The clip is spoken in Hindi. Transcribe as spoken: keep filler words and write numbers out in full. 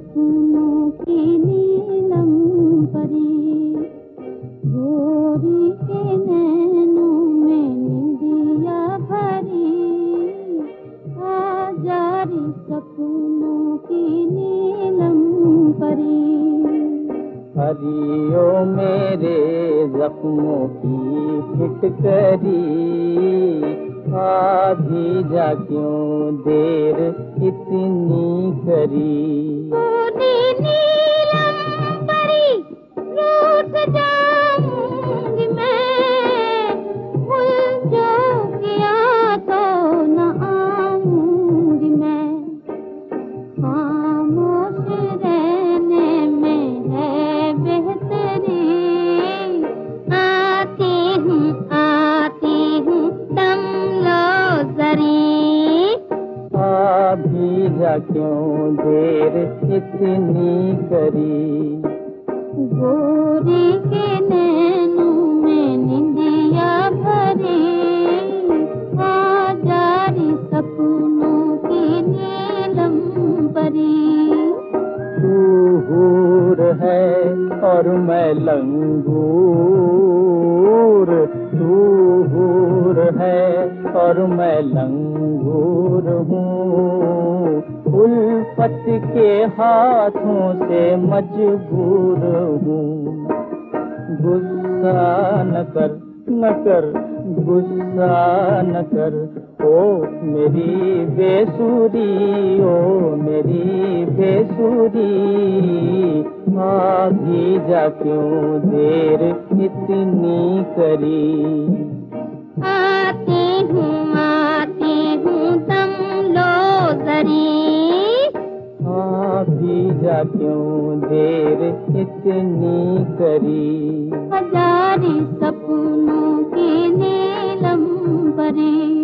सपनों की नीलम परी, गोरी के नैनों में निंदिया भरी, आजारी सपनों की नीलम परी। हरियो मेरे जख्मों की फिटकरी, आधी जा क्यों देर इतनी करी। गोरी नीलम परी, रूठ जाऊंगी मैं, भूल जो किया तो न आऊंगी मैं। खामोश रहने में है बेहतरी, आती हूँ आती हूँ दम लो जरी। अभी जा क्यों देर इतनी करी। गोरी के नैनों में निंदिया भरी, आजारी सपनों की नीलम परी। तू हूर है और मैं लंगूर, तू हूर है और मैं लंगूर हूँ, उल्फत के हाथों से मजबूर हूँ। गुस्सा न कर न कर गुस्सा न कर, ओ मेरी बेसुरी, ओ मेरी बेसुरी। अभी जा क्यों देर इतनी करी। आती हूँ आती हूँ दम लो जरी। अभी जा क्यों देर इतनी करी। हजारी सपनों की नीलम परी।